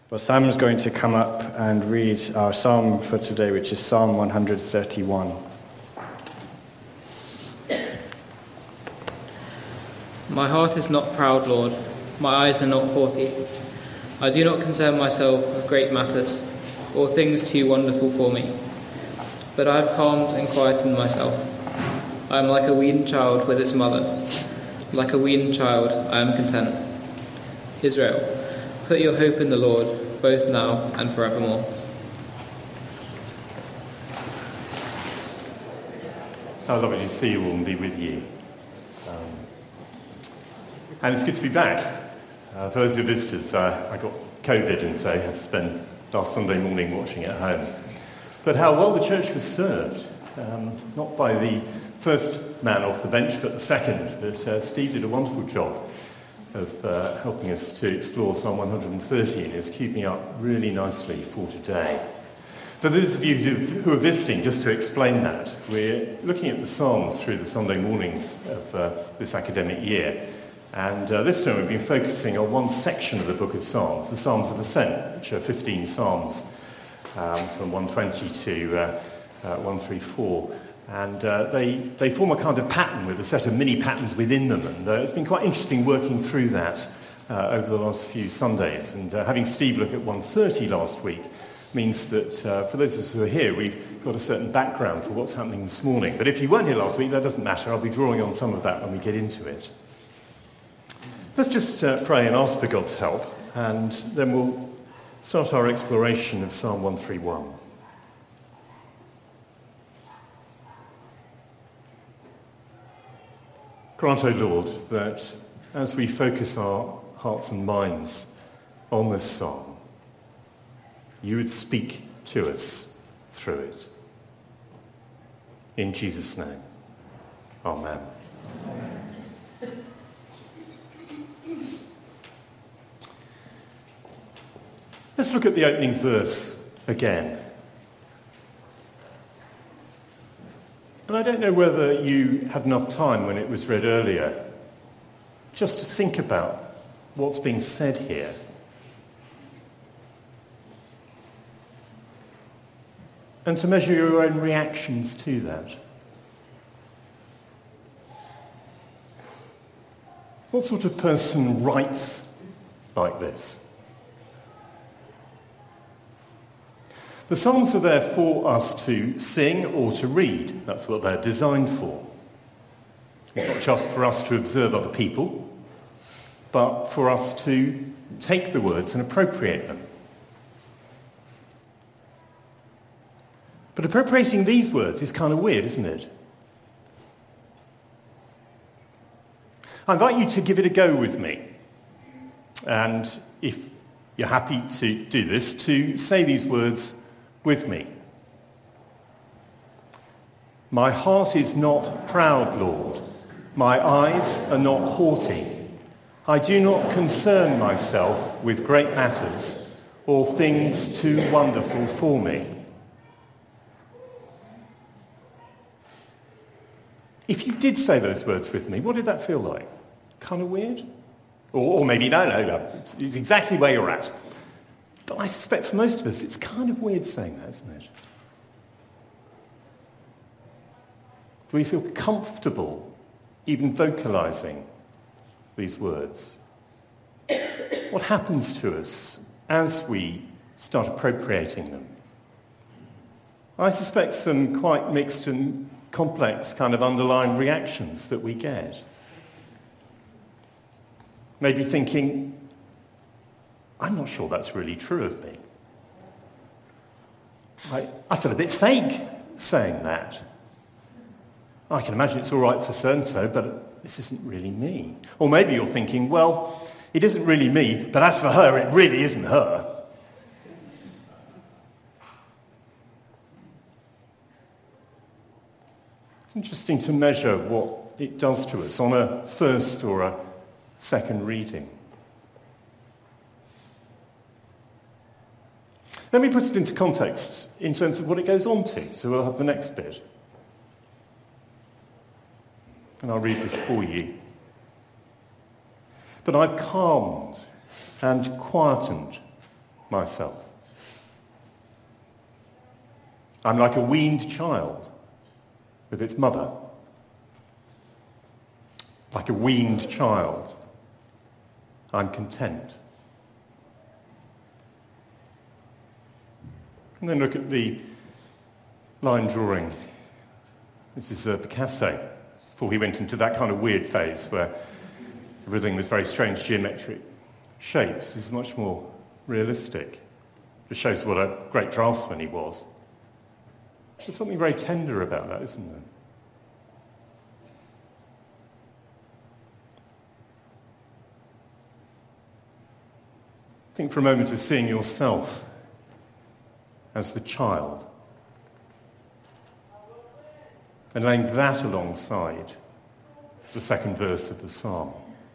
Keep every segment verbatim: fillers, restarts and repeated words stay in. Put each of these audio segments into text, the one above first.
Well, Sam's going to come up and read our psalm for today, which is Psalm one hundred thirty-one. My heart is not proud, Lord. My eyes are not haughty. I do not concern myself with great matters, or things too wonderful for me. But I have calmed and quietened myself. I am like a weaned child with its mother. Like a weaned child, I am content. Israel, put your hope in the Lord, both now and forevermore. How lovely to see you all and be with you. Um, and it's good to be back. Uh, for those who are visitors, uh, I got COVID and so I had to spend last Sunday morning watching at home. But how well the church was served, um, not by the first man off the bench, but the second. But uh, Steve did a wonderful job of uh, helping us to explore Psalm one hundred thirty and is keeping up really nicely for today. For those of you who, who are visiting, just to explain that, we're looking at the Psalms through the Sunday mornings of uh, this academic year. And uh, this time we've been focusing on one section of the book of Psalms, the Psalms of Ascent, which are fifteen Psalms um, from one twenty to uh, uh, one thirty-four. And uh, they, they form a kind of pattern with a set of mini patterns within them. And uh, it's been quite interesting working through that uh, over the last few Sundays. And uh, having Steve look at one thirty last week means that uh, for those of us who are here, we've got a certain background for what's happening this morning. But if you weren't here last week, that doesn't matter. I'll be drawing on some of that when we get into it. Let's just uh, pray and ask for God's help, and then we'll start our exploration of Psalm one thirty-one. Grant, O Lord, that as we focus our hearts and minds on this psalm, you would speak to us through it. In Jesus' name, Amen. Amen. Let's look at the opening verse again. And I don't know whether you had enough time when it was read earlier just to think about what's being said here. And to measure your own reactions to that. What sort of person writes like this? The Psalms are there for us to sing or to read. That's what they're designed for. It's not just for us to observe other people, but for us to take the words and appropriate them. But appropriating these words is kind of weird, isn't it? I invite you to give it a go with me. And if you're happy to do this, to say these words with me. My heart is not proud, Lord. My eyes are not haughty. I do not concern myself with great matters or things too wonderful for me. If you did say those words with me, what did that feel like? Kind of weird? Or, or maybe, no, no, no, it's exactly where you're at. But I suspect for most of us, it's kind of weird saying that, isn't it? Do we feel comfortable even vocalizing these words? What happens to us as we start appropriating them? I suspect some quite mixed and complex kind of underlying reactions that we get. Maybe thinking, I'm not sure that's really true of me. I, I feel a bit fake saying that. I can imagine it's all right for so-and-so, but this isn't really me. Or maybe you're thinking, well, it isn't really me, but as for her, it really isn't her. It's interesting to measure what it does to us on a first or a second reading. Let me put it into context in terms of what it goes on to. So we'll have the next bit. And I'll read this for you. But I've calmed and quietened myself. I'm like a weaned child with its mother. Like a weaned child, I'm content. And then look at the line drawing. This is uh, Picasso, before he went into that kind of weird phase where everything was very strange geometric shapes. This is much more realistic. It shows what a great draftsman he was. There's something very tender about that, isn't there? Think for a moment of seeing yourself as the child and laying that alongside the second verse of the psalm.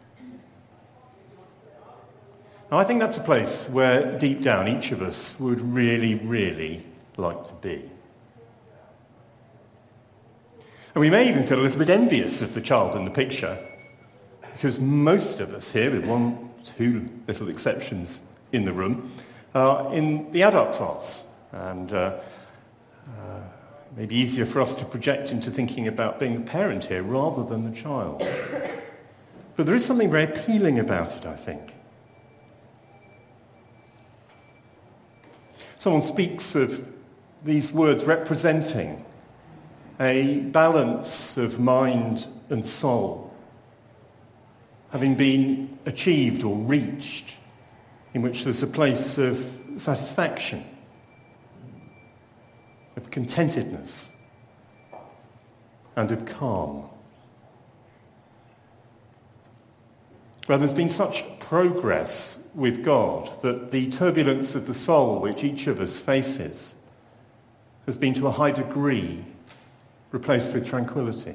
Now, I think that's a place where deep down each of us would really, really like to be. And we may even feel a little bit envious of the child in the picture, because most of us here, with one, two little exceptions in the room, are in the adult class. And uh, uh, maybe easier for us to project into thinking about being a parent here rather than the child. But there is something very appealing about it, I think. Someone speaks of these words representing a balance of mind and soul, having been achieved or reached, in which there's a place of satisfaction, of contentedness, and of calm. Well, there's been such progress with God that the turbulence of the soul which each of us faces has been to a high degree replaced with tranquility.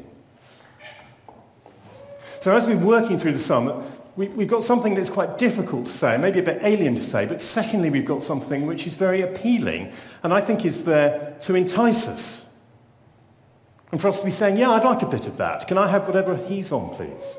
So as we're working through the psalm, we, we've got something that's quite difficult to say, maybe a bit alien to say, but secondly we've got something which is very appealing and I think is there to entice us. And for us to be saying, yeah, I'd like a bit of that. Can I have whatever he's on, please?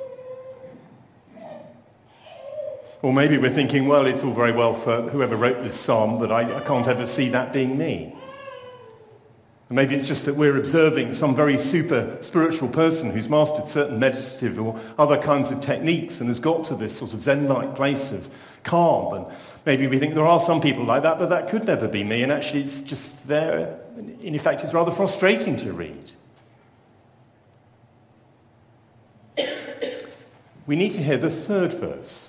Or maybe we're thinking, well, it's all very well for whoever wrote this psalm, but I, I can't ever see that being me. And maybe it's just that we're observing some very super spiritual person who's mastered certain meditative or other kinds of techniques and has got to this sort of Zen-like place of calm. And maybe we think there are some people like that, but that could never be me. And actually it's just there. In effect, it's rather frustrating to read. We need to hear the third verse.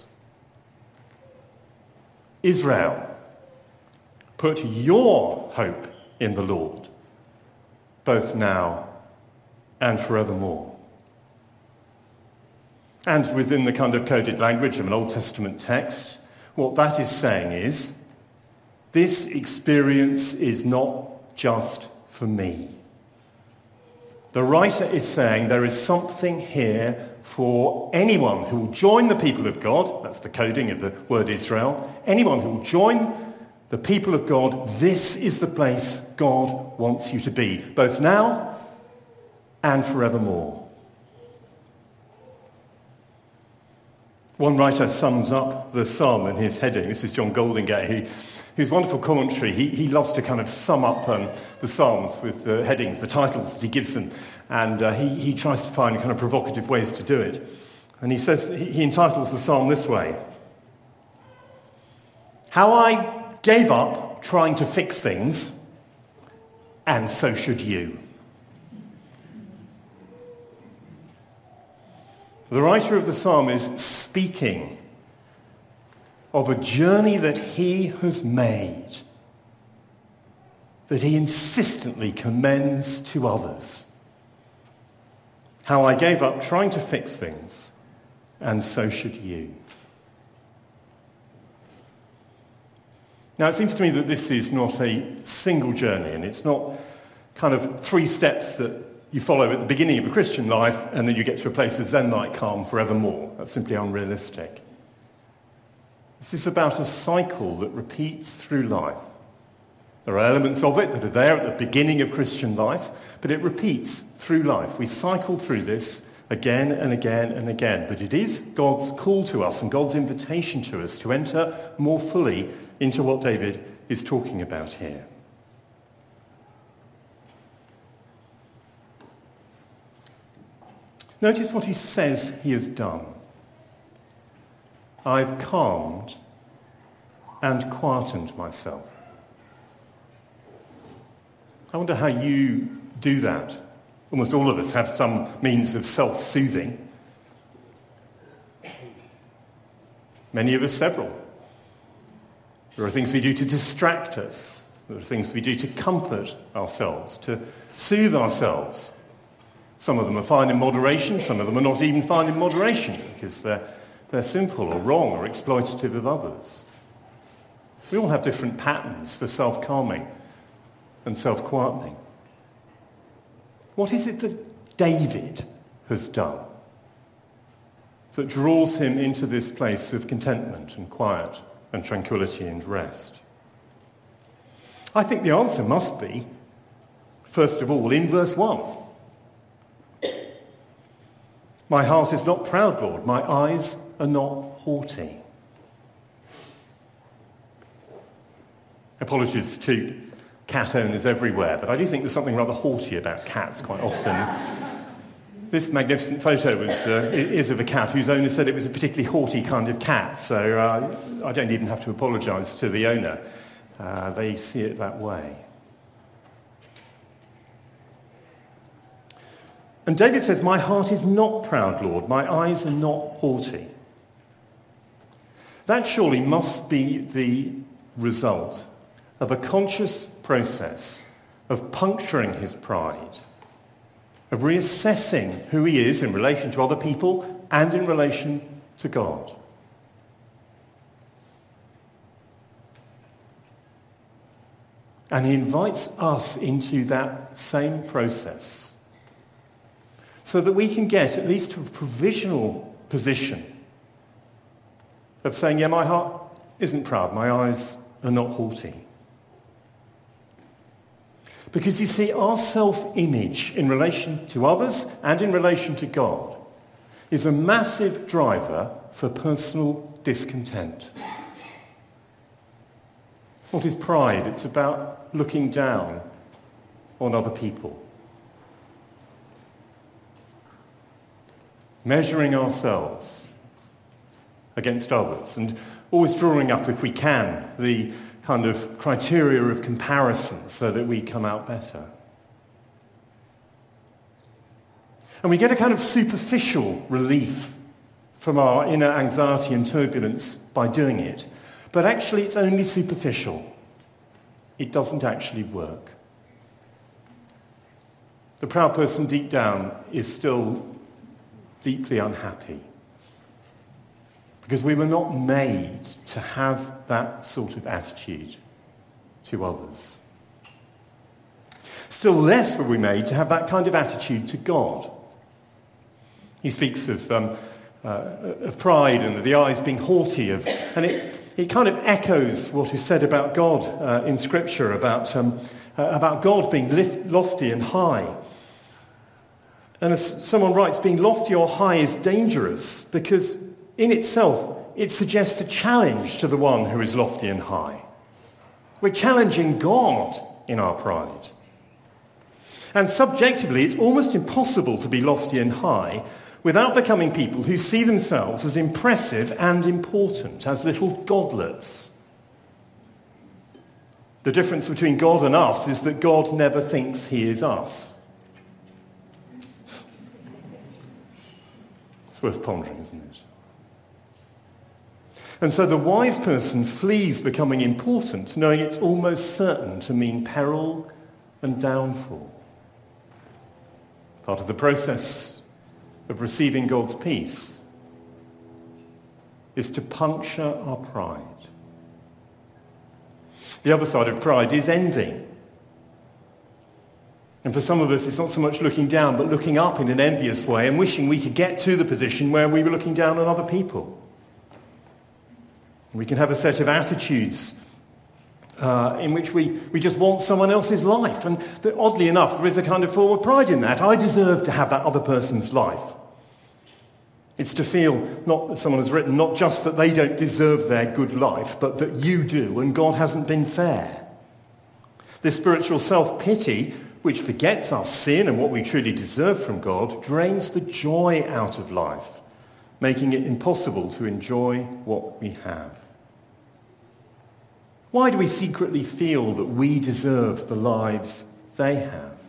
Israel, put your hope in the Lord, both now and forevermore. And within the kind of coded language of an Old Testament text, what that is saying is, this experience is not just for me. The writer is saying there is something here for anyone who will join the people of God, that's the coding of the word Israel, anyone who will join the people of God, this is the place God wants you to be, both now and forevermore. One writer sums up the psalm in his heading. This is John Goldingay, he, whose wonderful commentary. He, he loves to kind of sum up um, the psalms with the headings, the titles that he gives them, and uh, he, he tries to find kind of provocative ways to do it. And he says, he, he entitles the psalm this way: How I gave up trying to fix things, and so should you. The writer of the psalm is speaking of a journey that he has made, that he insistently commends to others. How I gave up trying to fix things, and so should you. Now, it seems to me that this is not a single journey, and it's not kind of three steps that you follow at the beginning of a Christian life and then you get to a place of Zen-like calm forevermore. That's simply unrealistic. This is about a cycle that repeats through life. There are elements of it that are there at the beginning of Christian life, but it repeats through life. We cycle through this again and again and again. But it is God's call to us and God's invitation to us to enter more fully into what David is talking about here. Notice what he says he has done. I've calmed and quietened myself. I wonder how you do that. Almost all of us have some means of self-soothing. Many of us several. There are things we do to distract us. There are things we do to comfort ourselves, to soothe ourselves. Some of them are fine in moderation, some of them are not even fine in moderation because they're, they're sinful or wrong or exploitative of others. We all have different patterns for self-calming and self-quietening. What is it that David has done that draws him into this place of contentment and quiet and tranquility and rest? I think the answer must be, first of all, in verse one. My heart is not proud, Lord. My eyes are not haughty. Apologies to cat owners everywhere, but I do think there's something rather haughty about cats quite often. This magnificent photo was, uh, is of a cat whose owner said it was a particularly haughty kind of cat, so uh, I don't even have to apologise to the owner. Uh, they see it that way. And David says, my heart is not proud, Lord. My eyes are not haughty. That surely must be the result of a conscious process of puncturing his pride, of reassessing who he is in relation to other people and in relation to God. And he invites us into that same process so that we can get at least to a provisional position of saying, yeah, my heart isn't proud, my eyes are not haughty. Because you see, our self-image in relation to others and in relation to God is a massive driver for personal discontent. What is pride? It's about looking down on other people. Measuring ourselves against others and always drawing up, if we can, the kind of criteria of comparison so that we come out better. And we get a kind of superficial relief from our inner anxiety and turbulence by doing it. But actually it's only superficial. It doesn't actually work. The proud person deep down is still deeply unhappy. Because we were not made to have that sort of attitude to others. Still less were we made to have that kind of attitude to God. He speaks of, um, uh, of pride and of the eyes being haughty, of, and it, it kind of echoes what is said about God uh, in Scripture, about, um, uh, about God being lift, lofty and high. And as someone writes, being lofty or high is dangerous because in itself, it suggests a challenge to the one who is lofty and high. We're challenging God in our pride. And subjectively, it's almost impossible to be lofty and high without becoming people who see themselves as impressive and important, as little godlets. The difference between God and us is that God never thinks he is us. It's worth pondering, isn't it? And so the wise person flees becoming important, knowing it's almost certain to mean peril and downfall. Part of the process of receiving God's peace is to puncture our pride. The other side of pride is envy. And for some of us, it's not so much looking down, but looking up in an envious way and wishing we could get to the position where we were looking down on other people. We can have a set of attitudes uh, in which we, we just want someone else's life. And that, oddly enough, there is a kind of forward pride in that. I deserve to have that other person's life. It's to feel, not that someone has written, not just that they don't deserve their good life, but that you do, and God hasn't been fair. This spiritual self-pity, which forgets our sin and what we truly deserve from God, drains the joy out of life, making it impossible to enjoy what we have. Why do we secretly feel that we deserve the lives they have?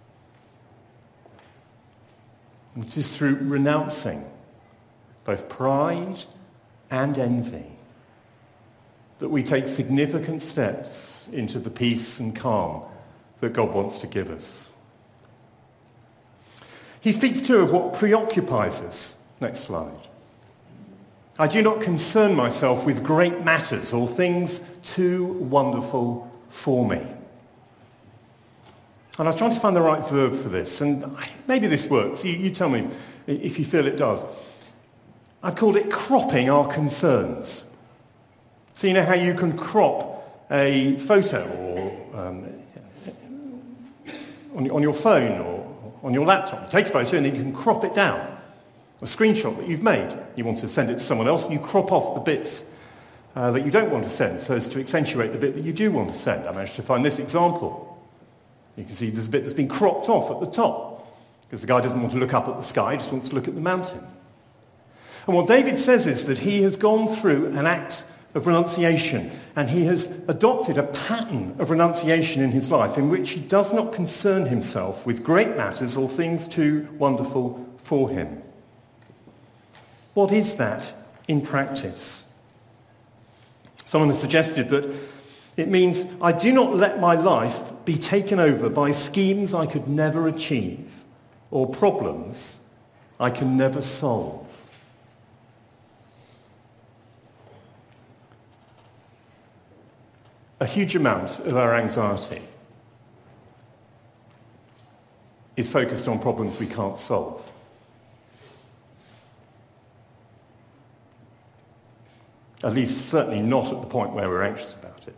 It is through renouncing both pride and envy that we take significant steps into the peace and calm that God wants to give us. He speaks too of what preoccupies us. Next slide. I do not concern myself with great matters or things too wonderful for me. And I was trying to find the right verb for this, and maybe this works. You, you tell me if you feel it does. I've called it cropping our concerns. So you know how you can crop a photo or um, on, on your phone or on your laptop. You take a photo and then you can crop it down. A screenshot that you've made. You want to send it to someone else and you crop off the bits uh, that you don't want to send so as to accentuate the bit that you do want to send. I managed to find this example. You can see there's a bit that's been cropped off at the top because the guy doesn't want to look up at the sky, he just wants to look at the mountain. And what David says is that he has gone through an act of renunciation and he has adopted a pattern of renunciation in his life in which he does not concern himself with great matters or things too wonderful for him. What is that in practice? Someone has suggested that it means I do not let my life be taken over by schemes I could never achieve or problems I can never solve. A huge amount of our anxiety is focused on problems we can't solve. At least certainly not at the point where we're anxious about it.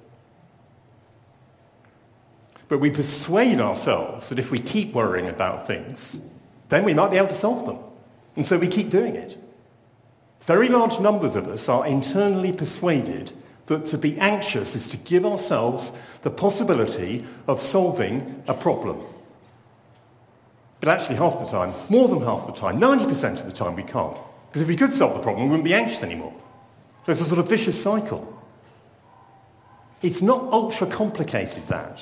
But we persuade ourselves that if we keep worrying about things, then we might be able to solve them. And so we keep doing it. Very large numbers of us are internally persuaded that to be anxious is to give ourselves the possibility of solving a problem. But actually half the time, more than half the time, ninety percent of the time we can't. Because if we could solve the problem, we wouldn't be anxious anymore. So it's a sort of vicious cycle. It's not ultra-complicated, that.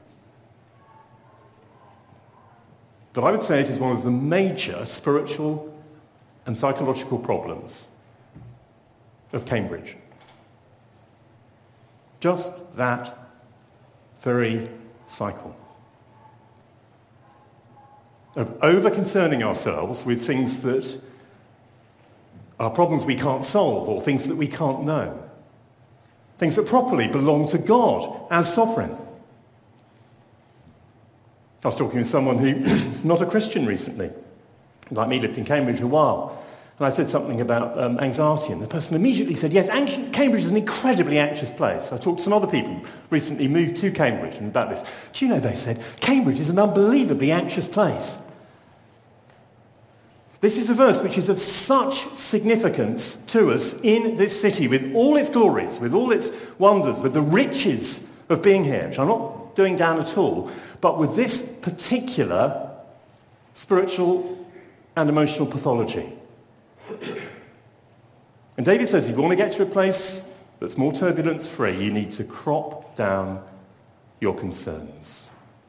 But I would say it is one of the major spiritual and psychological problems of Cambridge. Just that very cycle of over-concerning ourselves with things that are problems we can't solve or things that we can't know. Things that properly belong to God as sovereign. I was talking with someone who is not a Christian recently, like me, lived in Cambridge a while. And I said something about um, anxiety, and the person immediately said, yes, anx- Cambridge is an incredibly anxious place. I talked to some other people who recently moved to Cambridge and about this. Do you know, they said, Cambridge is an unbelievably anxious place. This is a verse which is of such significance to us in this city, with all its glories, with all its wonders, with the riches of being here, which I'm not doing down at all, but with this particular spiritual and emotional pathology. And David says, if you want to get to a place that's more turbulence-free, you need to crop down your concerns.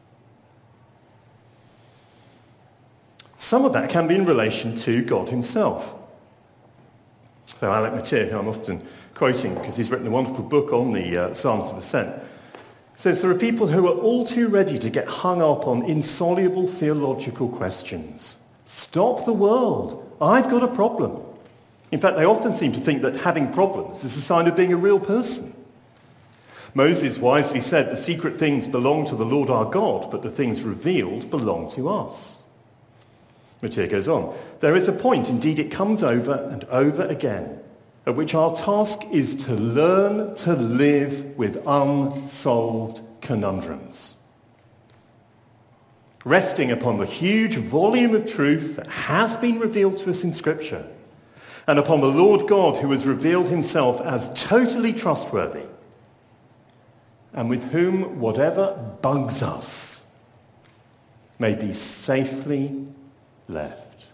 Some of that can be in relation to God himself. So Alec Motyer, who I'm often quoting because he's written a wonderful book on the uh, Psalms of Ascent, says there are people who are all too ready to get hung up on insoluble theological questions. Stop the world. I've got a problem. In fact, they often seem to think that having problems is a sign of being a real person. Moses wisely said, the secret things belong to the Lord our God, but the things revealed belong to us. Motyer goes on, there is a point, indeed it comes over and over again, at which our task is to learn to live with unsolved conundrums. Resting upon the huge volume of truth that has been revealed to us in Scripture, and upon the Lord God who has revealed himself as totally trustworthy, and with whom whatever bugs us may be safely left.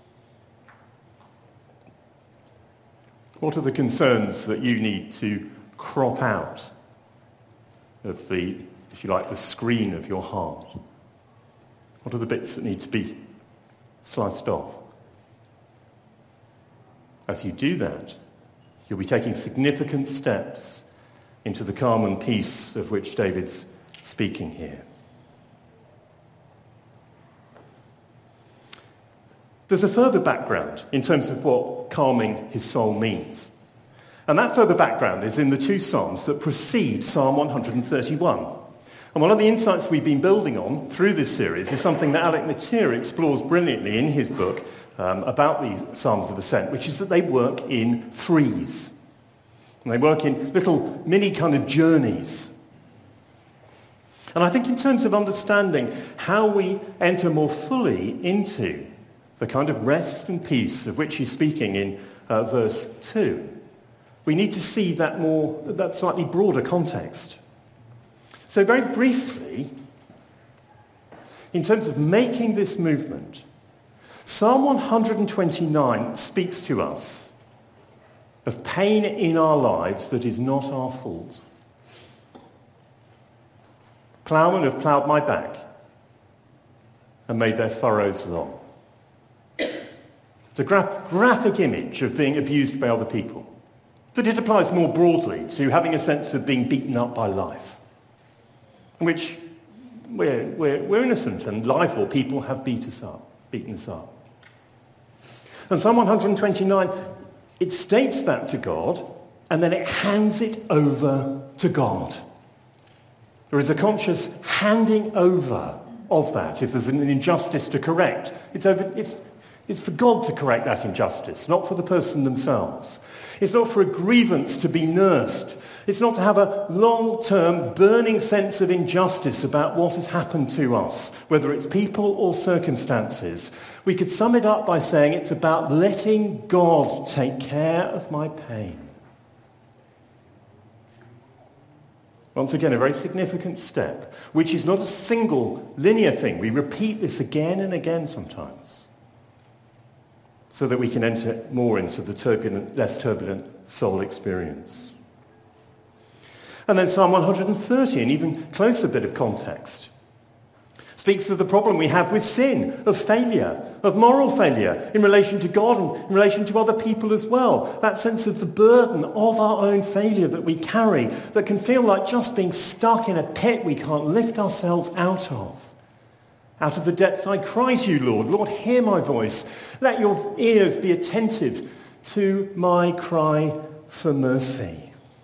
What are the concerns that you need to crop out of the, if you like, the screen of your heart? What are the bits that need to be sliced off? As you do that, you'll be taking significant steps into the calm and peace of which David's speaking here. There's a further background in terms of what calming his soul means. And that further background is in the two psalms that precede Psalm one hundred thirty-one. And one of the insights we've been building on through this series is something that Alec Motyer explores brilliantly in his book um, about these Psalms of Ascent, which is that they work in threes. And they work in little mini kind of journeys. And I think in terms of understanding how we enter more fully into the kind of rest and peace of which he's speaking in uh, verse two, we need to see that more, that slightly broader context. So very briefly, in terms of making this movement, Psalm one hundred twenty-nine speaks to us of pain in our lives that is not our fault. Ploughmen have ploughed my back and made their furrows long. It's a gra- graphic image of being abused by other people, but it applies more broadly to having a sense of being beaten up by life, in which we're, we're, we're innocent and life or people have beat us up, beaten us up. And Psalm one hundred twenty-nine, it states that to God, and then it hands it over to God. There is a conscious handing over of that. If there's an injustice to correct, it's, over, it's, it's for God to correct that injustice, not for the person themselves. It's not for a grievance to be nursed. It's not to have a long-term burning sense of injustice about what has happened to us, whether it's people or circumstances. We could sum it up by saying it's about letting God take care of my pain. Once again, a very significant step, which is not a single linear thing. We repeat this again and again sometimes, so that we can enter more into the turbulent, less turbulent soul experience. And then Psalm one hundred thirty, an even closer bit of context, speaks of the problem we have with sin, of failure, of moral failure in relation to God and in relation to other people as well. That sense of the burden of our own failure that we carry, that can feel like just being stuck in a pit we can't lift ourselves out of. Out of the depths I cry to you, Lord. Lord, hear my voice. Let your ears be attentive to my cry for mercy.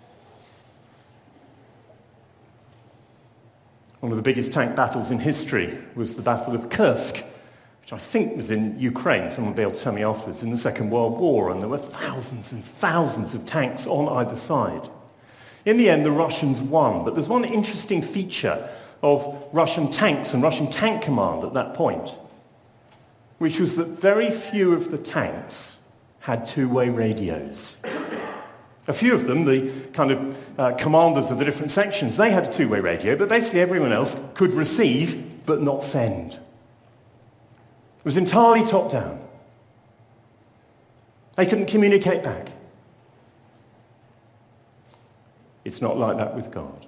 One of the biggest tank battles in history was the Battle of Kursk, which I think was in Ukraine. Someone will be able to tell me afterwards, in the Second World War, and there were thousands and thousands of tanks on either side. In the end, the Russians won, but there's one interesting feature of Russian tanks and Russian tank command at that point, which was that very few of the tanks had two-way radios. A few of them, the kind of uh, commanders of the different sections, they had a two-way radio, but basically everyone else could receive but not send. It was entirely top-down. They couldn't communicate back. It's not like that with God.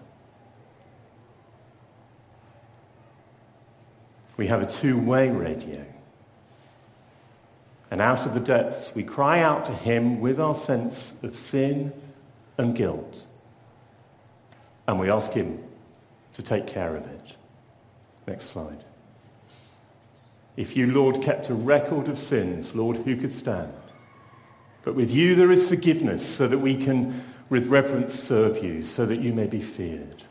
We have a two-way radio. And out of the depths, we cry out to him with our sense of sin and guilt. And we ask him to take care of it. Next slide. If you, Lord, kept a record of sins, Lord, who could stand? But with you there is forgiveness, so that we can with reverence serve you, so that you may be feared.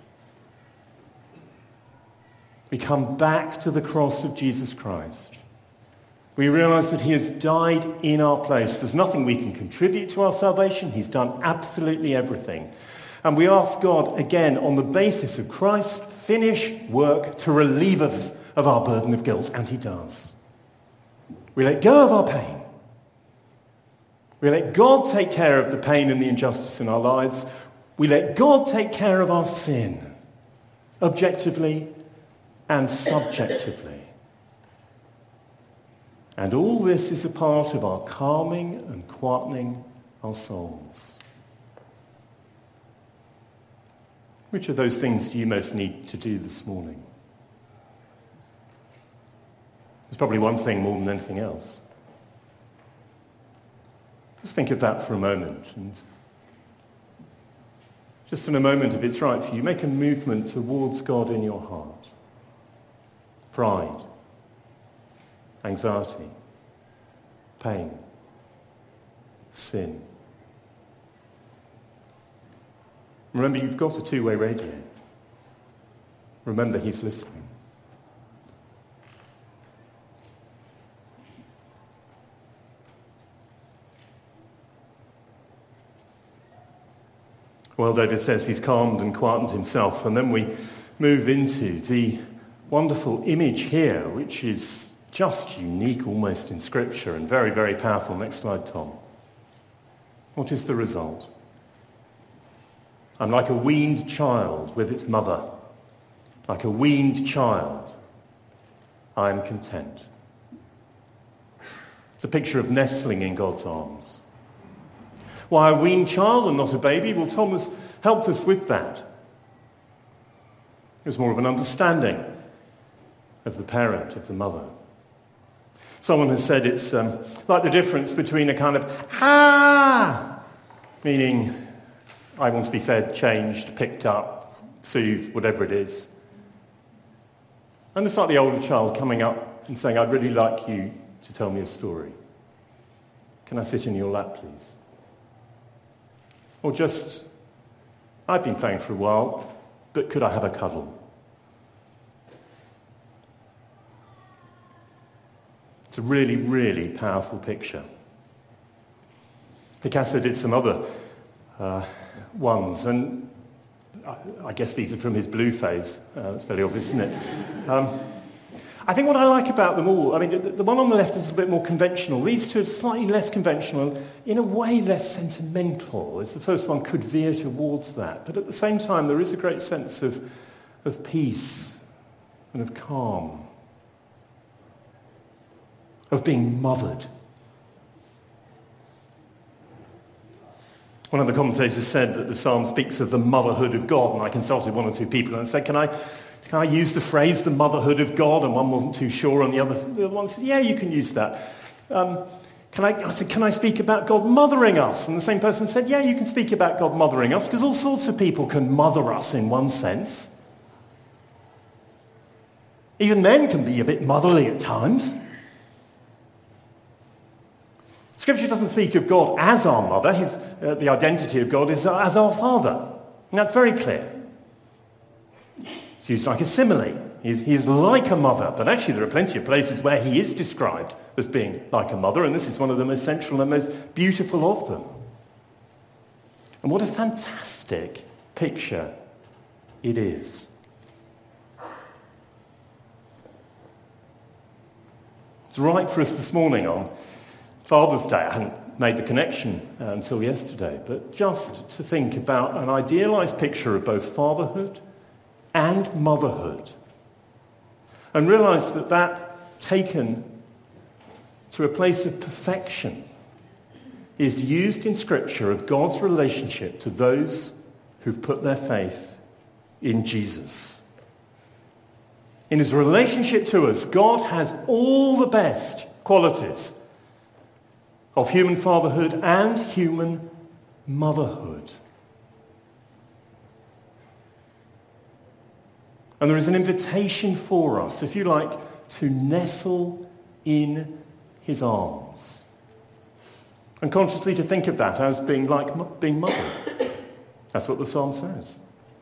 We come back to the cross of Jesus Christ. We realize that he has died in our place. There's nothing we can contribute to our salvation. He's done absolutely everything. And we ask God, again, on the basis of Christ's finished work, to relieve us of our burden of guilt, and he does. We let go of our pain. We let God take care of the pain and the injustice in our lives. We let God take care of our sin, objectively and subjectively. And all this is a part of our calming and quietening our souls. Which of those things do you most need to do this morning? There's probably one thing more than anything else. Just think of that for a moment, and just in a moment, if it's right for you, make a movement towards God in your heart. Pride, anxiety, pain, sin. Remember, you've got a two-way radio. Remember, he's listening. Well, David says he's calmed and quietened himself, and then we move into the wonderful image here, which is just unique almost in Scripture and very, very powerful. Next slide, Tom. What is the result? I'm like a weaned child with its mother. Like a weaned child, I am content. It's a picture of nestling in God's arms. Why a weaned child and not a baby? Well, Tom has helped us with that. It was more of an understanding of the parent, of the mother. Someone has said it's um, like the difference between a kind of ah, meaning I want to be fed, changed, picked up, soothed, whatever it is, and a slightly older child coming up and saying, I'd really like you to tell me a story. Can I sit in your lap, please? Or just, I've been playing for a while, but could I have a cuddle? It's a really, really powerful picture. Picasso did some other uh, ones, and I, I guess these are from his blue phase. Uh, it's fairly obvious, isn't it? Um, I think what I like about them all, I mean, the, the one on the left is a bit more conventional. These two are slightly less conventional, in a way less sentimental, as the first one could veer towards that. But at the same time, there is a great sense of, of peace and of calm, of being mothered. One of the commentators said that the psalm speaks of the motherhood of God, and I consulted one or two people and said, can I... Can I use the phrase, the motherhood of God? And one wasn't too sure, and the other, the other one said, yeah, you can use that. Um, can I, I said, can I speak about God mothering us? And the same person said, yeah, you can speak about God mothering us, because all sorts of people can mother us in one sense. Even men can be a bit motherly at times. Scripture doesn't speak of God as our mother. His, uh, the identity of God is uh, as our father. And that's very clear. It's used like a simile. He's, he's like a mother, but actually there are plenty of places where he is described as being like a mother, and this is one of the most central and most beautiful of them. And what a fantastic picture it is. It's right for us this morning on Father's Day. I hadn't made the connection uh, until yesterday, but just to think about an idealised picture of both fatherhood and motherhood, and realise that that taken to a place of perfection is used in Scripture of God's relationship to those who've put their faith in Jesus. In his relationship to us, God has all the best qualities of human fatherhood and human motherhood. And there is an invitation for us, if you like, to nestle in his arms. And consciously to think of that as being like being mothered. That's what the psalm says.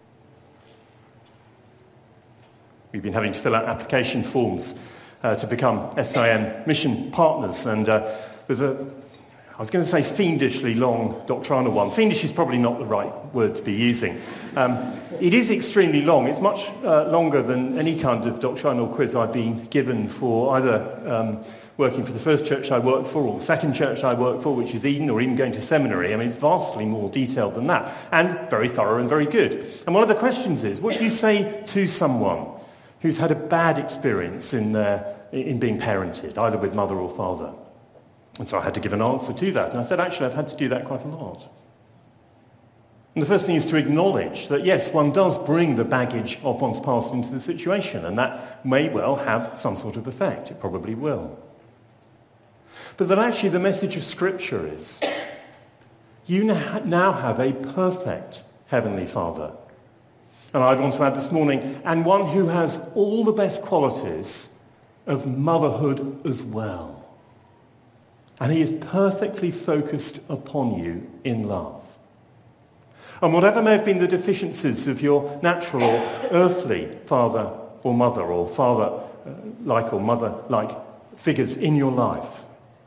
We've been having to fill out application forms uh, to become S I M mission partners. And uh, there's a, I was going to say fiendishly long doctrinal one. Fiendish is probably not the right word to be using. Um, it is extremely long. It's much uh, longer than any kind of doctrinal quiz I've been given for either um, working for the first church I worked for or the second church I worked for, which is Eden, or even going to seminary. I mean, it's vastly more detailed than that, and very thorough and very good. And one of the questions is, what do you say to someone who's had a bad experience in, their, in being parented, either with mother or father? And so I had to give an answer to that. And I said, actually, I've had to do that quite a lot. And the first thing is to acknowledge that, yes, one does bring the baggage of one's past into the situation, and that may well have some sort of effect. It probably will. But that actually the message of Scripture is, you now have a perfect Heavenly Father. And I'd want to add this morning, and one who has all the best qualities of motherhood as well. And he is perfectly focused upon you in love. And whatever may have been the deficiencies of your natural or earthly father or mother, or father-like or mother-like figures in your life,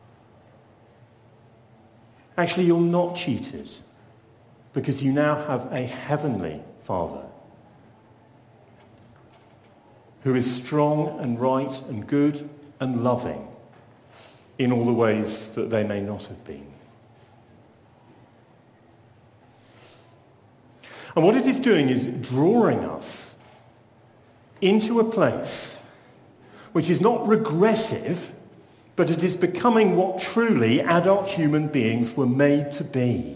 actually you're not cheated, because you now have a heavenly Father who is strong and right and good and loving in all the ways that they may not have been. And what it is doing is drawing us into a place which is not regressive, but it is becoming what truly adult human beings were made to be.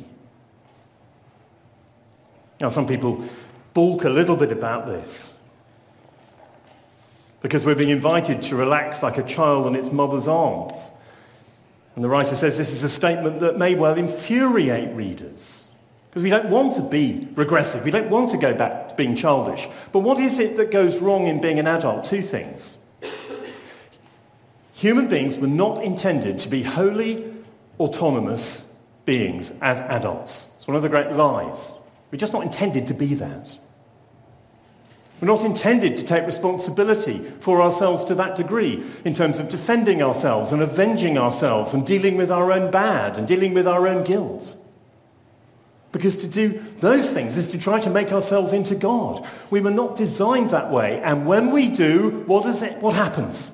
Now, some people balk a little bit about this, because we're being invited to relax like a child in its mother's arms. And the writer says this is a statement that may well infuriate readers, because we don't want to be regressive. We don't want to go back to being childish. But what is it that goes wrong in being an adult? Two things. Human beings were not intended to be wholly autonomous beings as adults. It's one of the great lies. We're just not intended to be that. We're not intended to take responsibility for ourselves to that degree, in terms of defending ourselves and avenging ourselves and dealing with our own bad and dealing with our own guilt. Because to do those things is to try to make ourselves into God. We were not designed that way. And when we do, what is it? What happens?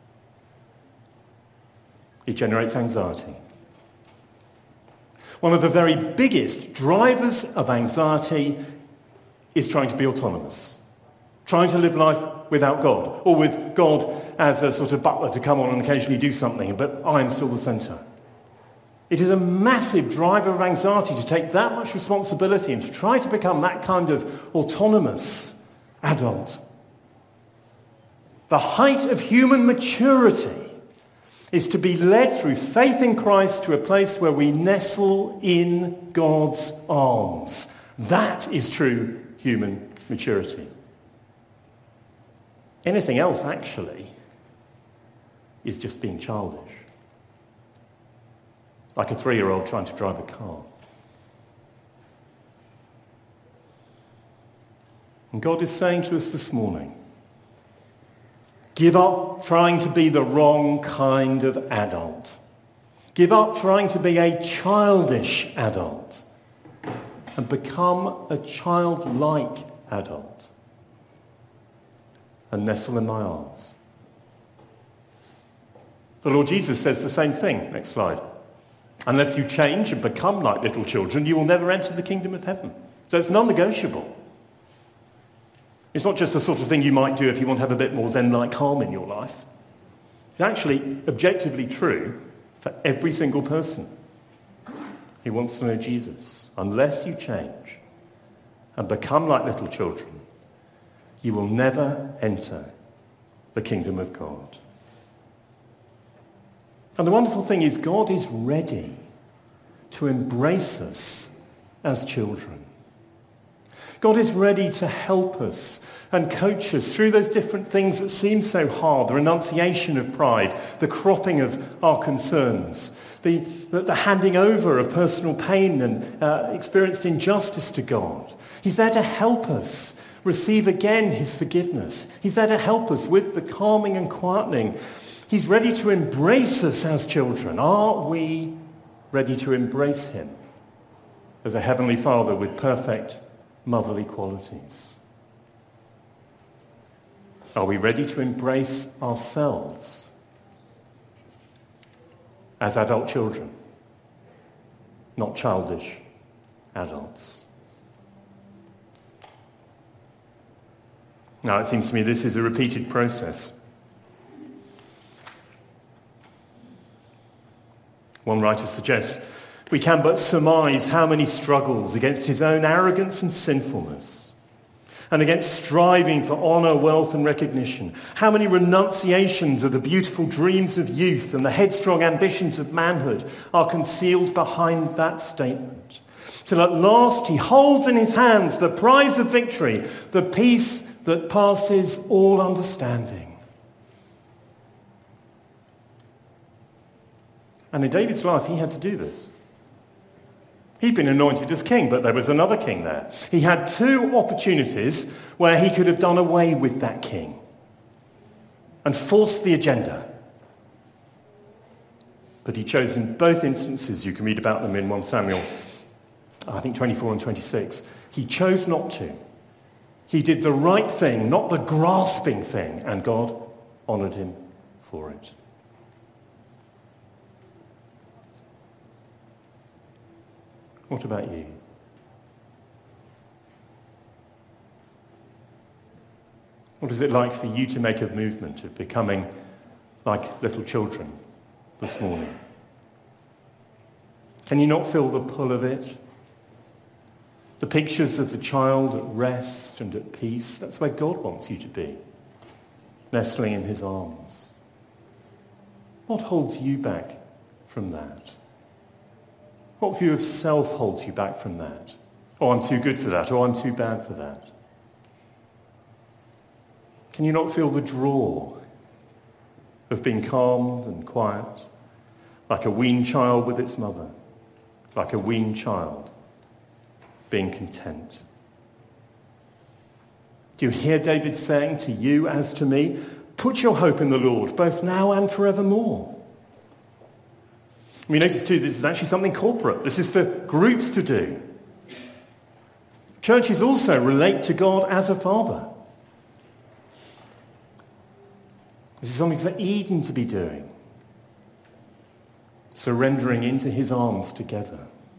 It generates anxiety. One of the very biggest drivers of anxiety is trying to be autonomous. Trying to live life without God, or with God as a sort of butler to come on and occasionally do something, but I am still the centre. It is a massive driver of anxiety to take that much responsibility and to try to become that kind of autonomous adult. The height of human maturity is to be led through faith in Christ to a place where we nestle in God's arms. That is true human maturity. Anything else, actually, is just being childish. Like a three-year-old trying to drive a car. And God is saying to us this morning, give up trying to be the wrong kind of adult. Give up trying to be a childish adult. And become a childlike adult. And nestle in my arms. The Lord Jesus says the same thing. Next slide. Unless you change and become like little children, you will never enter the kingdom of heaven. So it's non-negotiable. It's not just the sort of thing you might do if you want to have a bit more Zen-like calm in your life. It's actually objectively true for every single person who wants to know Jesus. Unless you change and become like little children, you will never enter the kingdom of God. And the wonderful thing is, God is ready to embrace us as children. God is ready to help us and coach us through those different things that seem so hard, the renunciation of pride, the cropping of our concerns, the, the, the handing over of personal pain and uh, experienced injustice to God. He's there to help us receive again his forgiveness. He's there to help us with the calming and quietening. He's ready to embrace us as children. Are we ready to embrace him as a heavenly Father with perfect motherly qualities? Are we ready to embrace ourselves as adult children, not childish adults. Now, it seems to me this is a repeated process. One writer suggests we can but surmise how many struggles against his own arrogance and sinfulness, and against striving for honour, wealth and recognition, how many renunciations of the beautiful dreams of youth and the headstrong ambitions of manhood are concealed behind that statement, till at last he holds in his hands the prize of victory, the peace that passes all understanding. And in David's life, he had to do this. He'd been anointed as king, but there was another king there. He had two opportunities where he could have done away with that king and forced the agenda. But he chose in both instances, you can read about them in First Samuel, I think twenty-four and twenty-six, he chose not to. He did the right thing, not the grasping thing, and God honoured him for it. What about you? What is it like for you to make a movement of becoming like little children this morning? Can you not feel the pull of it? The pictures of the child at rest and at peace, that's where God wants you to be, nestling in his arms. What holds you back from that? What view of self holds you back from that? Oh, I'm too good for that. Oh, I'm too bad for that. Can you not feel the draw of being calmed and quiet, like a weaned child with its mother, like a weaned child being content? Do you hear David saying to you as to me, put your hope in the Lord, both now and forevermore? We notice too, this is actually something corporate. This is for groups to do. Churches also relate to God as a father. This is something for Eden to be doing. Surrendering into his arms together.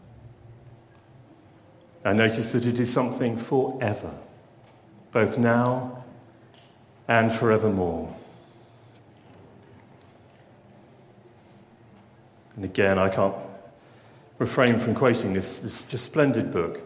And notice that it is something forever, both now and forevermore. And again, I can't refrain from quoting this, this just splendid book.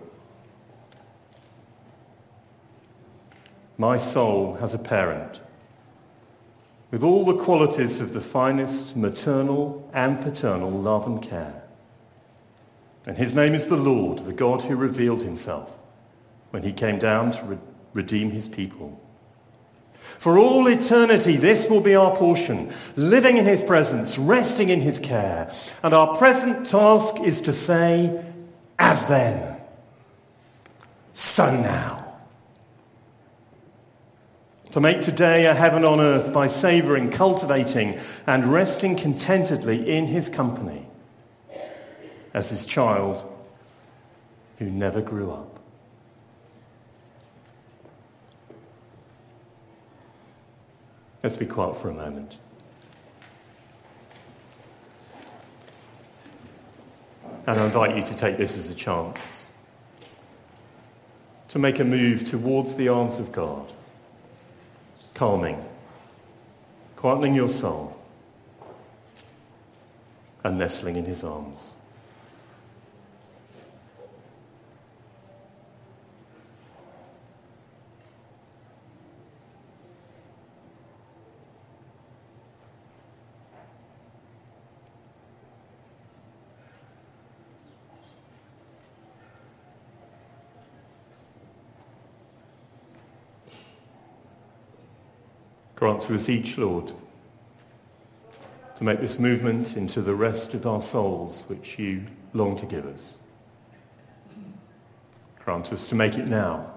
My soul has a parent with all the qualities of the finest maternal and paternal love and care. And his name is the Lord, the God who revealed himself when he came down to re- redeem his people. For all eternity, this will be our portion, living in his presence, resting in his care. And our present task is to say, as then, so now. To make today a heaven on earth by savouring, cultivating, and resting contentedly in his company as his child who never grew up. Let's be quiet for a moment. And I invite you to take this as a chance to make a move towards the arms of God, calming, quietening your soul, and nestling in his arms. Grant to us each, Lord, to make this movement into the rest of our souls which you long to give us. Grant to us to make it now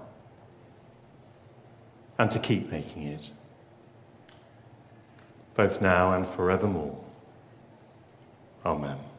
and to keep making it, both now and forevermore. Amen.